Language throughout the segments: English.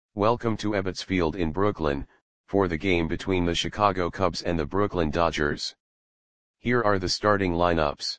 Welcome to Ebbets Field in Brooklyn, for the game between the Chicago Cubs and the Brooklyn Dodgers. Here are the starting lineups.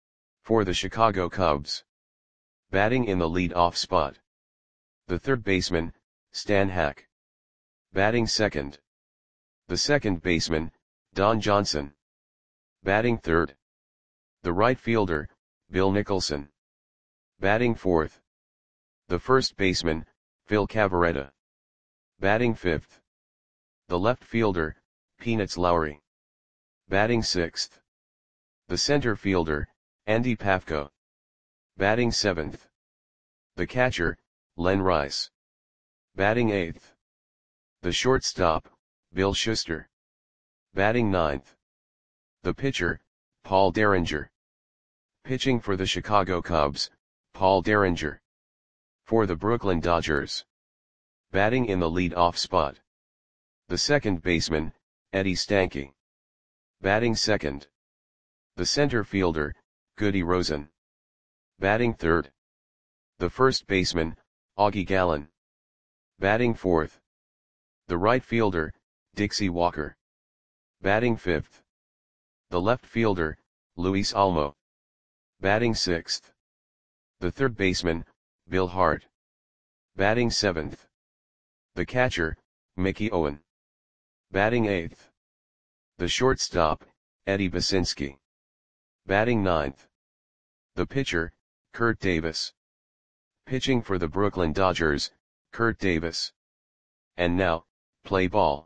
For the Chicago Cubs. Batting in the lead-off spot. The third baseman, Stan Hack. Batting second. The second baseman, Don Johnson. Batting third. The right fielder, Bill Nicholson. Batting fourth. The first baseman, Phil Cavarretta. Batting fifth. The left fielder, Peanuts Lowry. Batting sixth. The center fielder, Andy Pafko. Batting seventh. The catcher, Len Rice. Batting eighth. The shortstop, Bill Schuster. Batting ninth. The pitcher, Paul Derringer. Pitching for the Chicago Cubs, Paul Derringer. For the Brooklyn Dodgers. Batting in the lead-off spot. The second baseman, Eddie Stanky. Batting second. The center fielder, Goody Rosen. Batting third. The first baseman, Augie Gallen. Batting fourth. The right fielder, Dixie Walker. Batting fifth. The left fielder, Luis Almo. Batting sixth. The third baseman, Bill Hart. Batting seventh. The catcher, Mickey Owen. Batting eighth. The shortstop, Eddie Basinski. Batting ninth. The pitcher, Kurt Davis. Pitching for the Brooklyn Dodgers, Kurt Davis. And now, play ball.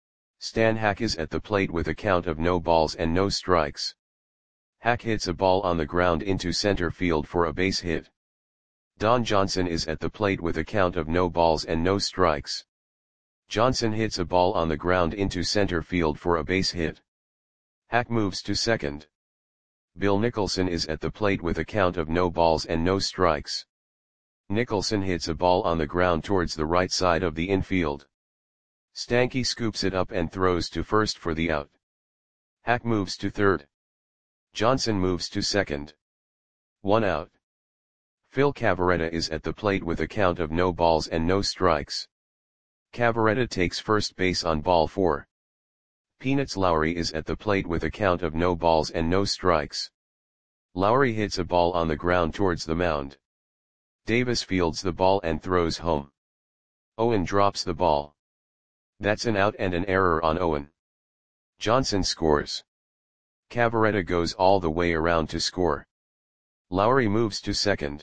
Stan Hack is at the plate with a count of no balls and no strikes. Hack hits a ball on the ground into center field for a base hit. Don Johnson is at the plate with a count of no balls and no strikes. Johnson hits a ball on the ground into center field for a base hit. Hack moves to second. Bill Nicholson is at the plate with a count of no balls and no strikes. Nicholson hits a ball on the ground towards the right side of the infield. Stanky scoops it up and throws to first for the out. Hack moves to third. Johnson moves to second. 1 out. Phil Cavarretta is at the plate with a count of no balls and no strikes. Cavarretta takes first base on ball 4. Peanuts Lowry is at the plate with a count of no balls and no strikes. Lowry hits a ball on the ground towards the mound. Davis fields the ball and throws home. Owen drops the ball. That's an out and an error on Owen. Johnson scores. Cavarretta goes all the way around to score. Lowry moves to second.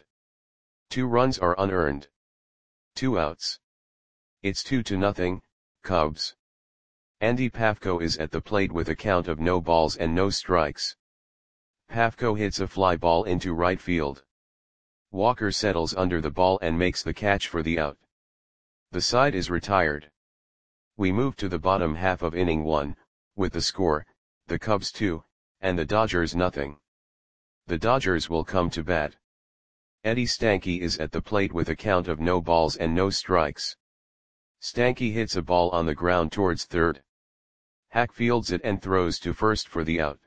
2 runs are unearned. 2 outs. It's 2-0, Cubs. Andy Pafko is at the plate with a count of no balls and no strikes. Pafko hits a fly ball into right field. Walker settles under the ball and makes the catch for the out. The side is retired. We move to the bottom half of inning 1, with the score, the Cubs 2, and the Dodgers nothing. The Dodgers will come to bat. Eddie Stanky is at the plate with a count of no balls and no strikes. Stanky hits a ball on the ground towards third. Hack fields it and throws to first for the out.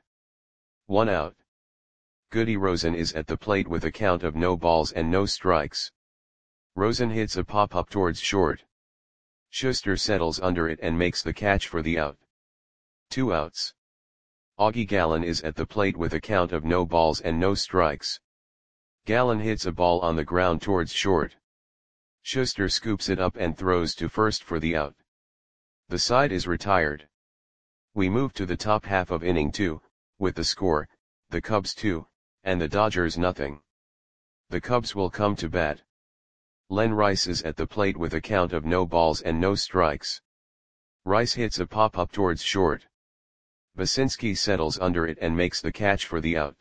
1 out. Goody Rosen is at the plate with a count of no balls and no strikes. Rosen hits a pop-up towards short. Schuster settles under it and makes the catch for the out. 2 outs. Augie Gallen is at the plate with a count of no balls and no strikes. Gallen hits a ball on the ground towards short. Schuster scoops it up and throws to first for the out. The side is retired. We move to the top half of inning 2, with the score, the Cubs 2, and the Dodgers nothing. The Cubs will come to bat. Len Rice is at the plate with a count of no balls and no strikes. Rice hits a pop-up towards short. Basinski settles under it and makes the catch for the out.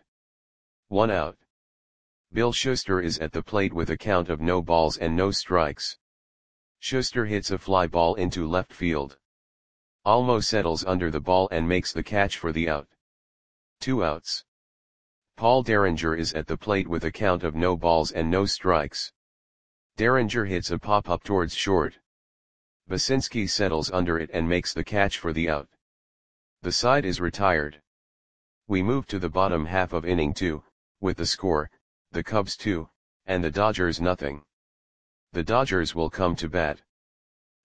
1 out. Bill Schuster is at the plate with a count of no balls and no strikes. Schuster hits a fly ball into left field. Almo settles under the ball and makes the catch for the out. 2 outs. Paul Derringer is at the plate with a count of no balls and no strikes. Derringer hits a pop-up towards short. Basinski settles under it and makes the catch for the out. The side is retired. We move to the bottom half of inning 2, with the score, the Cubs 2, and the Dodgers nothing. The Dodgers will come to bat.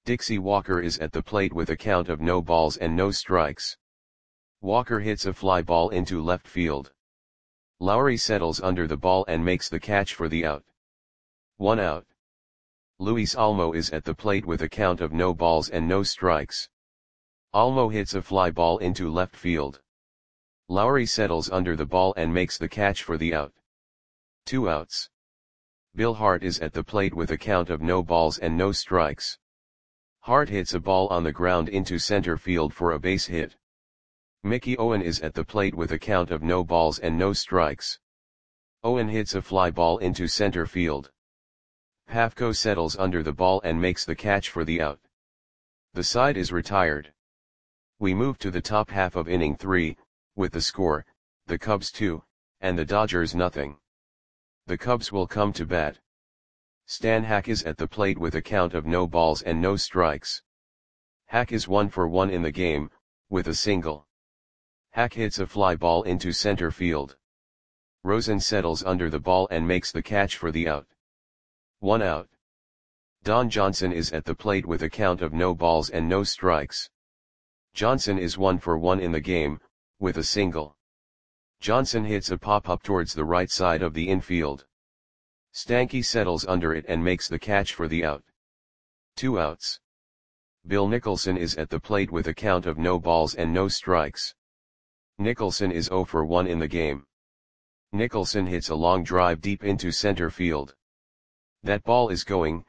Dixie Walker is at the plate with a count of no balls and no strikes. Walker hits a fly ball into left field. Lowry settles under the ball and makes the catch for the out. 1 out. Luis Olmo is at the plate with a count of no balls and no strikes. Olmo hits a fly ball into left field. Lowry settles under the ball and makes the catch for the out. 2 outs. Bill Hart is at the plate with a count of no balls and no strikes. Hart hits a ball on the ground into center field for a base hit. Mickey Owen is at the plate with a count of no balls and no strikes. Owen hits a fly ball into center field. Pafko settles under the ball and makes the catch for the out. The side is retired. We move to the top half of inning 3, with the score, the Cubs 2, and the Dodgers nothing. The Cubs will come to bat. Stan Hack is at the plate with a count of no balls and no strikes. Hack is 1 for 1 in the game, with a single. Hack hits a fly ball into center field. Rosen settles under the ball and makes the catch for the out. 1 out. Don Johnson is at the plate with a count of no balls and no strikes. Johnson is 1 for 1 in the game, with a single. Johnson hits a pop-up towards the right side of the infield. Stanky settles under it and makes the catch for the out. 2 outs. Bill Nicholson is at the plate with a count of no balls and no strikes. Nicholson is 0 for 1 in the game. Nicholson hits a long drive deep into center field. That ball is gone.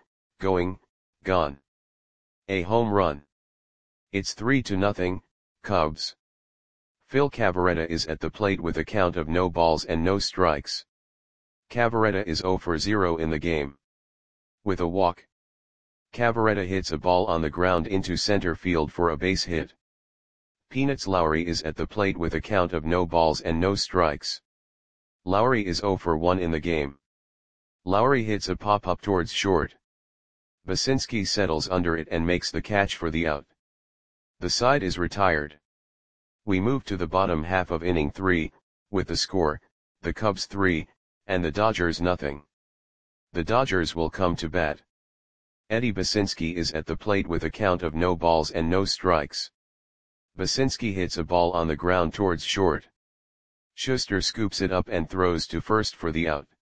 A home run. It's 3-0, Cubs. Phil Cavarretta is at the plate with a count of no balls and no strikes. Cavarretta is 0 for 0 in the game. With a walk. Cavarretta hits a ball on the ground into center field for a base hit. Peanuts Lowry is at the plate with a count of no balls and no strikes. Lowry is 0 for 1 in the game. Lowry hits a pop-up towards short. Basinski settles under it and makes the catch for the out. The side is retired. We move to the bottom half of inning 3, with the score, the Cubs 3, and the Dodgers nothing. The Dodgers will come to bat. Eddie Basinski is at the plate with a count of no balls and no strikes. Basinski hits a ball on the ground towards short. Schuster scoops it up and throws to first for the out.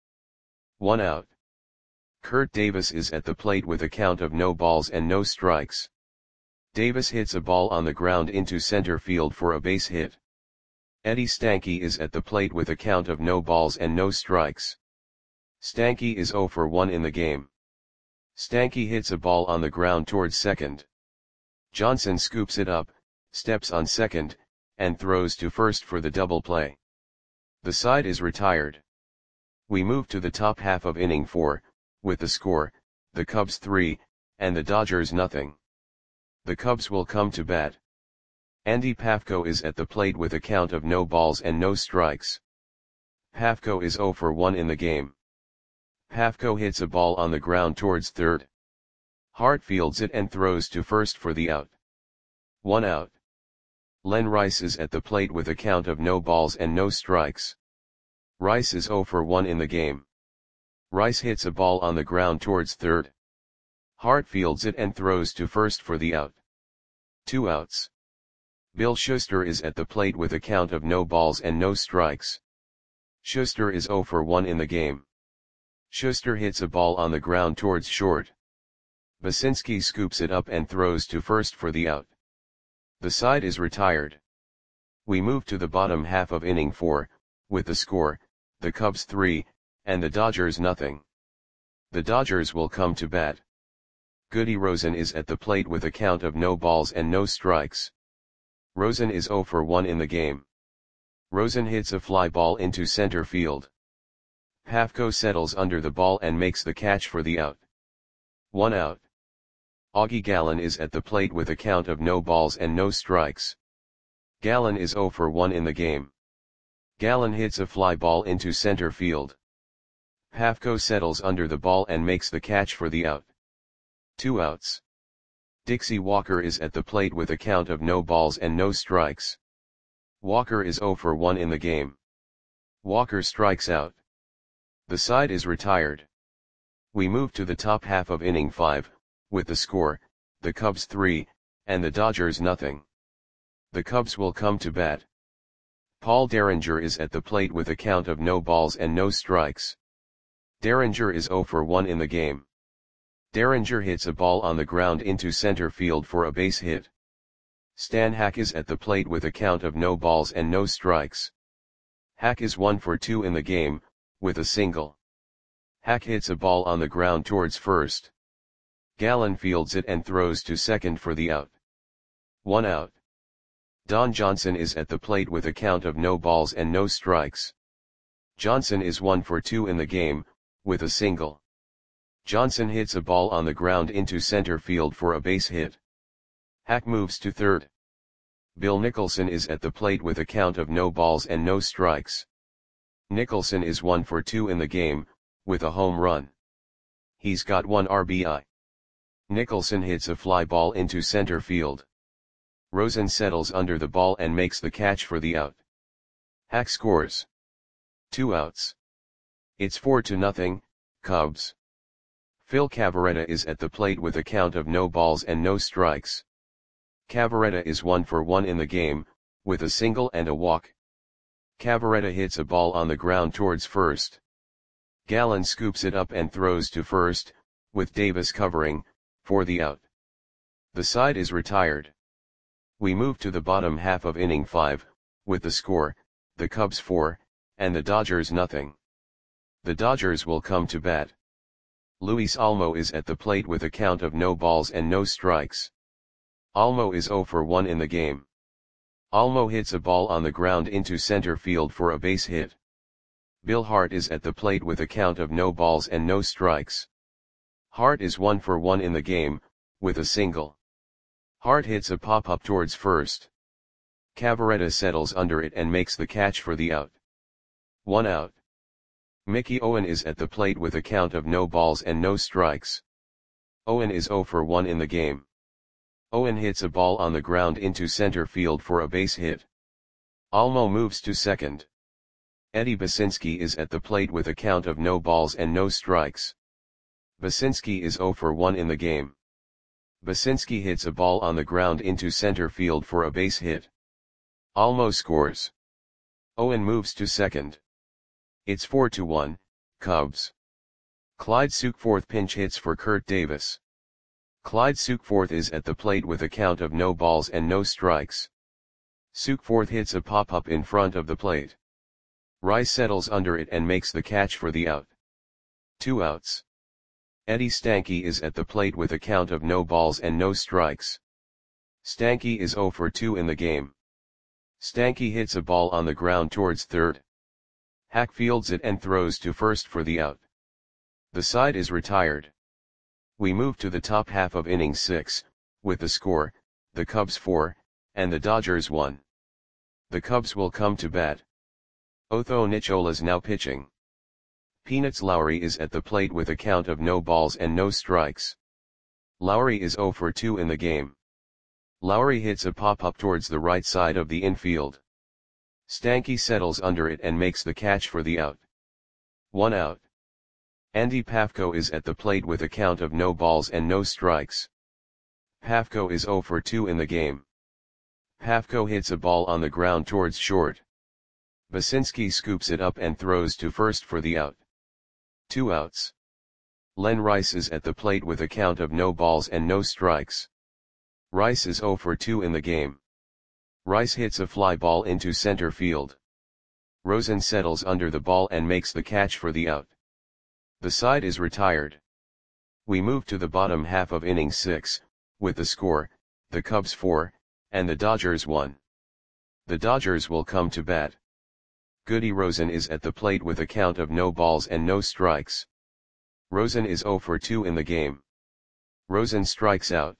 1 out. Kurt Davis is at the plate with a count of no balls and no strikes. Davis hits a ball on the ground into center field for a base hit. Eddie Stanky is at the plate with a count of no balls and no strikes. Stanky is 0 for 1 in the game. Stanky hits a ball on the ground towards second. Johnson scoops it up, steps on second, and throws to first for the double play. The side is retired. We move to the top half of inning 4, with the score, the Cubs 3, and the Dodgers nothing. The Cubs will come to bat. Andy Pafko is at the plate with a count of no balls and no strikes. Pafko is 0 for 1 in the game. Pafko hits a ball on the ground towards third. Hart fields it and throws to first for the out. 1 out. Len Rice is at the plate with a count of no balls and no strikes. Rice is 0 for 1 in the game. Rice hits a ball on the ground towards third. Hart fields it and throws to first for the out. 2 outs. Bill Schuster is at the plate with a count of no balls and no strikes. Schuster is 0 for 1 in the game. Schuster hits a ball on the ground towards short. Basinski scoops it up and throws to first for the out. The side is retired. We move to the bottom half of inning 4, with the score, the Cubs 3, and the Dodgers nothing. The Dodgers will come to bat. Goody Rosen is at the plate with a count of no balls and no strikes. Rosen is 0 for 1 in the game. Rosen hits a fly ball into center field. Pafko settles under the ball and makes the catch for the out. 1 out. Augie Gallen is at the plate with a count of no balls and no strikes. Gallen is 0 for 1 in the game. Gallen hits a fly ball into center field. Pafko settles under the ball and makes the catch for the out. 2 outs. Dixie Walker is at the plate with a count of no balls and no strikes. Walker is 0 for 1 in the game. Walker strikes out. The side is retired. We move to the top half of inning 5, with the score, the Cubs 3, and the Dodgers nothing. The Cubs will come to bat. Paul Derringer is at the plate with a count of no balls and no strikes. Derringer is 0 for 1 in the game. Derringer hits a ball on the ground into center field for a base hit. Stan Hack is at the plate with a count of no balls and no strikes. Hack is 1 for 2 in the game, with a single. Hack hits a ball on the ground towards first. Gallen fields it and throws to second for the out. 1 out. Don Johnson is at the plate with a count of no balls and no strikes. Johnson is 1 for 2 in the game, with a single. Johnson hits a ball on the ground into center field for a base hit. Hack moves to third. Bill Nicholson is at the plate with a count of no balls and no strikes. Nicholson is 1 for 2 in the game, with a home run. He's got 1 RBI. Nicholson hits a fly ball into center field. Rosen settles under the ball and makes the catch for the out. Hack scores. 2 outs. It's 4-0, Cubs. Phil Cavarretta is at the plate with a count of no balls and no strikes. Cavarretta is 1 for 1 in the game, with a single and a walk. Cavarretta hits a ball on the ground towards first. Gallen scoops it up and throws to first, with Davis covering, for the out. The side is retired. We move to the bottom half of inning 5, with the score, the Cubs 4, and the Dodgers nothing. The Dodgers will come to bat. Luis Olmo is at the plate with a count of no balls and no strikes. Olmo is 0 for 1 in the game. Olmo hits a ball on the ground into center field for a base hit. Bill Hart is at the plate with a count of no balls and no strikes. Hart is 1 for 1 in the game, with a single. Hart hits a pop-up towards first. Cavarretta settles under it and makes the catch for the out. 1 out. Mickey Owen is at the plate with a count of no balls and no strikes. Owen is 0 for 1 in the game. Owen hits a ball on the ground into center field for a base hit. Olmo moves to second. Eddie Basinski is at the plate with a count of no balls and no strikes. Basinski is 0 for 1 in the game. Basinski hits a ball on the ground into center field for a base hit. Olmo scores. Owen moves to second. It's 4-1, Cubs. Clyde Sukeforth pinch hits for Kurt Davis. Clyde Sukeforth is at the plate with a count of no balls and no strikes. Sukeforth hits a pop-up in front of the plate. Rice settles under it and makes the catch for the out. 2 outs. Eddie Stanky is at the plate with a count of no balls and no strikes. Stanky is 0 for 2 in the game. Stanky hits a ball on the ground towards third. Hack fields it and throws to first for the out. The side is retired. We move to the top half of inning 6, with the score, the Cubs 4, and the Dodgers 1. The Cubs will come to bat. Otho Nichola's now pitching. Peanuts Lowry is at the plate with a count of no balls and no strikes. Lowry is 0 for 2 in the game. Lowry hits a pop-up towards the right side of the infield. Stanky settles under it and makes the catch for the out. 1 out. Andy Pafko is at the plate with a count of no balls and no strikes. Pafko is 0 for 2 in the game. Pafko hits a ball on the ground towards short. Basinski scoops it up and throws to first for the out. 2 outs. Len Rice is at the plate with a count of no balls and no strikes. Rice is 0 for 2 in the game. Rice hits a fly ball into center field. Rosen settles under the ball and makes the catch for the out. The side is retired. We move to the bottom half of inning 6, with the score, the Cubs 4, and the Dodgers 1. The Dodgers will come to bat. Goody Rosen is at the plate with a count of no balls and no strikes. Rosen is 0 for 2 in the game. Rosen strikes out.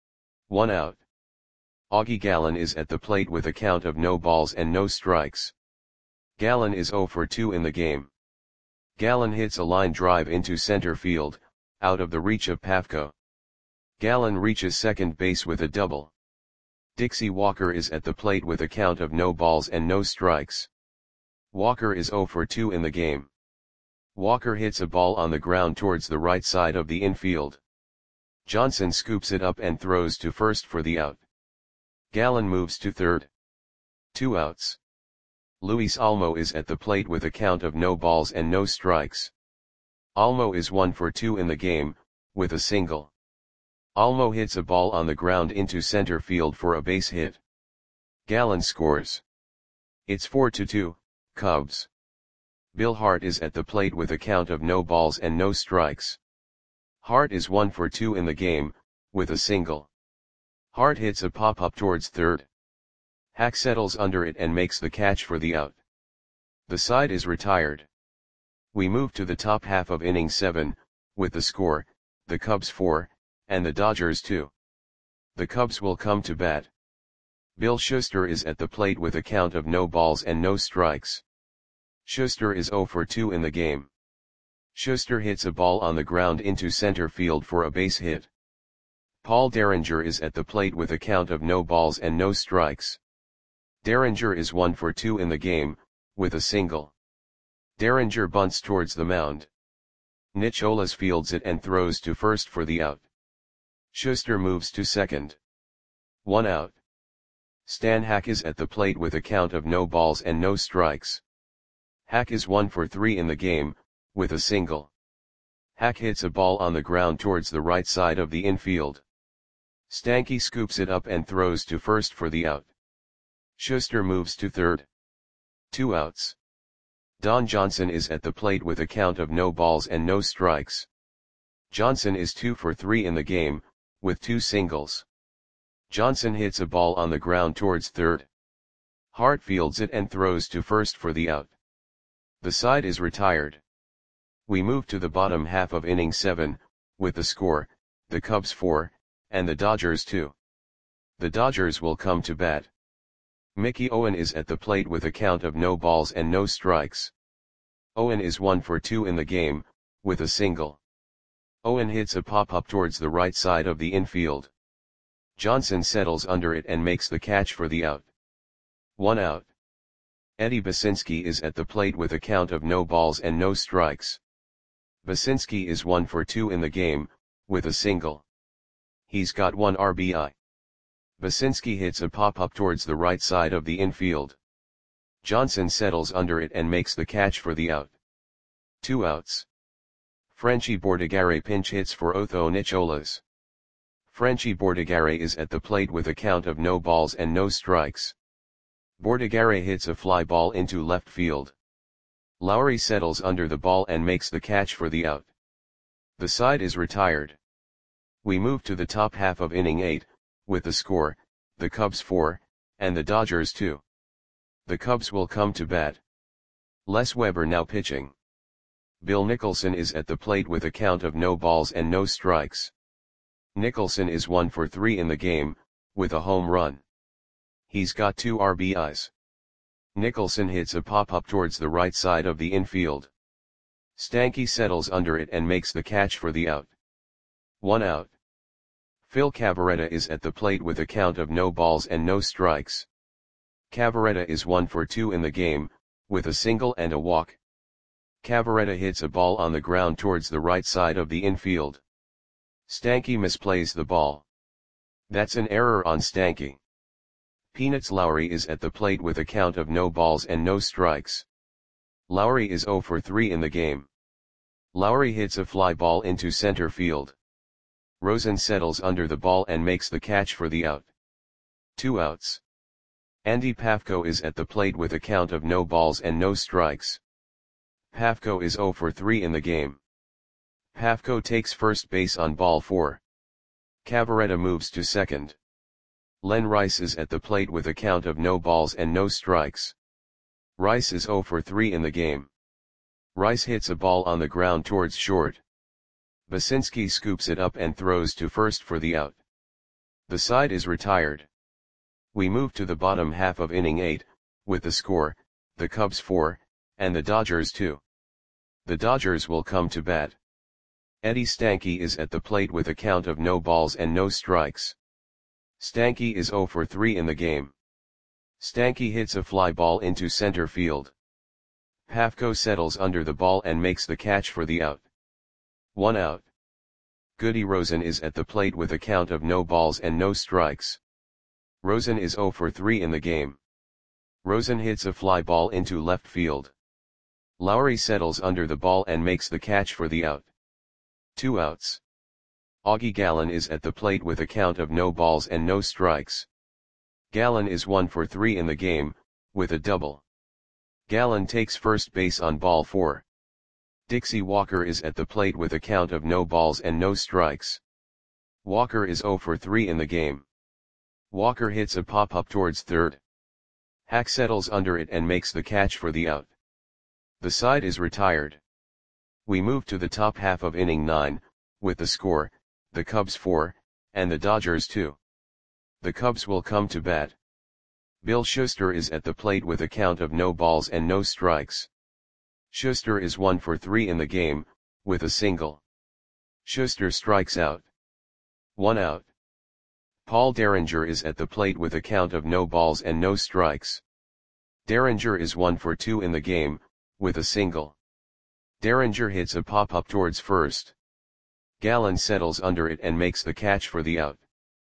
1 out. Augie Gallen is at the plate with a count of no balls and no strikes. Gallen is 0 for 2 in the game. Gallen hits a line drive into center field, out of the reach of Pafko. Gallen reaches second base with a double. Dixie Walker is at the plate with a count of no balls and no strikes. Walker is 0 for 2 in the game. Walker hits a ball on the ground towards the right side of the infield. Johnson scoops it up and throws to first for the out. Gallen moves to third. 2 outs. Luis Olmo is at the plate with a count of no balls and no strikes. Olmo is 1 for 2 in the game, with a single. Olmo hits a ball on the ground into center field for a base hit. Gallen scores. It's 4-2, Cubs. Bill Hart is at the plate with a count of no balls and no strikes. Hart is 1 for 2 in the game, with a single. Hart hits a pop-up towards third. Hack settles under it and makes the catch for the out. The side is retired. We move to the top half of inning 7, with the score, the Cubs 4, and the Dodgers 2. The Cubs will come to bat. Bill Schuster is at the plate with a count of no balls and no strikes. Schuster is 0 for 2 in the game. Schuster hits a ball on the ground into center field for a base hit. Paul Derringer is at the plate with a count of no balls and no strikes. Derringer is 1 for 2 in the game, with a single. Derringer bunts towards the mound. Nicholas fields it and throws to first for the out. Schuster moves to second. 1 out. Stan Hack is at the plate with a count of no balls and no strikes. Hack is 1 for 3 in the game, with a single. Hack hits a ball on the ground towards the right side of the infield. Stanky scoops it up and throws to first for the out. Schuster moves to third. 2 outs. Don Johnson is at the plate with a count of no balls and no strikes. Johnson is 2 for 3 in the game, with 2 singles. Johnson hits a ball on the ground towards third. Hart fields it and throws to first for the out. The side is retired. We move to the bottom half of inning 7, with the score, the Cubs 4, and the Dodgers 2. The Dodgers will come to bat. Mickey Owen is at the plate with a count of no balls and no strikes. Owen is 1 for 2 in the game, with a single. Owen hits a pop-up towards the right side of the infield. Johnson settles under it and makes the catch for the out. 1 out. Eddie Basinski is at the plate with a count of no balls and no strikes. Basinski is 1 for 2 in the game, with a single. He's got 1 RBI. Basinski hits a pop-up towards the right side of the infield. Johnson settles under it and makes the catch for the out. 2 outs. Frenchy Bordigare pinch hits for Otho Nicholas. Frenchy Bordigare is at the plate with a count of no balls and no strikes. Bordigare hits a fly ball into left field. Lowry settles under the ball and makes the catch for the out. The side is retired. We move to the top half of inning 8, with the score, the Cubs 4, and the Dodgers 2. The Cubs will come to bat. Les Weber now pitching. Bill Nicholson is at the plate with a count of no balls and no strikes. Nicholson is 1 for 3 in the game, with a home run. He's got 2 RBIs. Nicholson hits a pop-up towards the right side of the infield. Stanky settles under it and makes the catch for the out. 1 out. Phil Cavarretta is at the plate with a count of no balls and no strikes. Cavarretta is 1 for 2 in the game, with a single and a walk. Cavarretta hits a ball on the ground towards the right side of the infield. Stanky misplays the ball. That's an error on Stanky. Peanuts Lowry is at the plate with a count of no balls and no strikes. Lowry is 0 for 3 in the game. Lowry hits a fly ball into center field. Rosen settles under the ball and makes the catch for the out. 2 outs. Andy Pafko is at the plate with a count of no balls and no strikes. Pafko is 0 for 3 in the game. Pafko takes first base on ball 4. Cavarretta moves to second. Len Rice is at the plate with a count of no balls and no strikes. Rice is 0 for 3 in the game. Rice hits a ball on the ground towards short. Basinski scoops it up and throws to first for the out. The side is retired. We move to the bottom half of inning 8, with the score, the Cubs 4, and the Dodgers 2. The Dodgers will come to bat. Eddie Stanky is at the plate with a count of no balls and no strikes. Stanky is 0 for 3 in the game. Stanky hits a fly ball into center field. Pafko settles under the ball and makes the catch for the out. 1 out. Goody Rosen is at the plate with a count of no balls and no strikes. Rosen is 0 for 3 in the game. Rosen hits a fly ball into left field. Lowry settles under the ball and makes the catch for the out. 2 outs. Augie Gallen is at the plate with a count of no balls and no strikes. Gallen is 1 for 3 in the game, with a double. Gallen takes first base on ball 4. Dixie Walker is at the plate with a count of no balls and no strikes. Walker is 0 for 3 in the game. Walker hits a pop-up towards third. Hack settles under it and makes the catch for the out. The side is retired. We move to the top half of inning 9, with the score, the Cubs 4, and the Dodgers 2. The Cubs will come to bat. Bill Schuster is at the plate with a count of no balls and no strikes. Schuster is 1 for 3 in the game, with a single. Schuster strikes out. 1 out. Paul Derringer is at the plate with a count of no balls and no strikes. Derringer is 1 for 2 in the game, with a single. Derringer hits a pop-up towards first. Gallen settles under it and makes the catch for the out.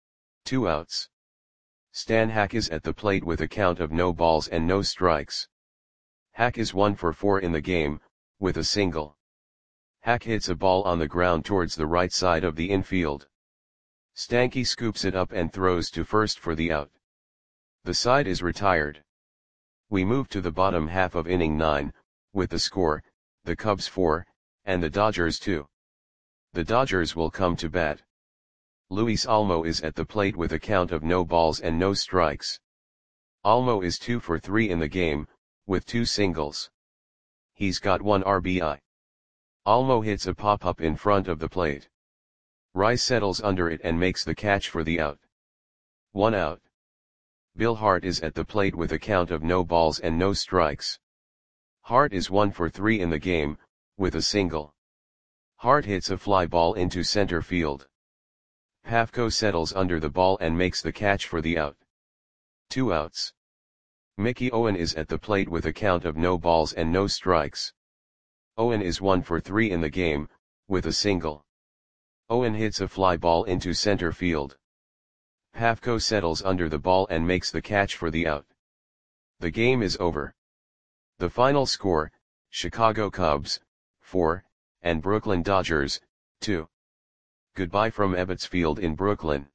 2 outs. Stan Hack is at the plate with a count of no balls and no strikes. Hack is 1 for 4 in the game, with a single. Hack hits a ball on the ground towards the right side of the infield. Stanky scoops it up and throws to first for the out. The side is retired. We move to the bottom half of inning 9, with the score, the Cubs 4, and the Dodgers 2. The Dodgers will come to bat. Luis Almo is at the plate with a count of no balls and no strikes. Almo is 2 for 3 in the game, with 2 singles. He's got 1 RBI. Almo hits a pop-up in front of the plate. Rice settles under it and makes the catch for the out. 1 out. Bill Hart is at the plate with a count of no balls and no strikes. Hart is 1 for 3 in the game, with a single. Hart hits a fly ball into center field. Pafko settles under the ball and makes the catch for the out. 2 outs. Mickey Owen is at the plate with a count of no balls and no strikes. Owen is 1 for 3 in the game, with a single. Owen hits a fly ball into center field. Pafko settles under the ball and makes the catch for the out. The game is over. The final score, Chicago Cubs, 4, and Brooklyn Dodgers, 2. Goodbye from Ebbets Field in Brooklyn.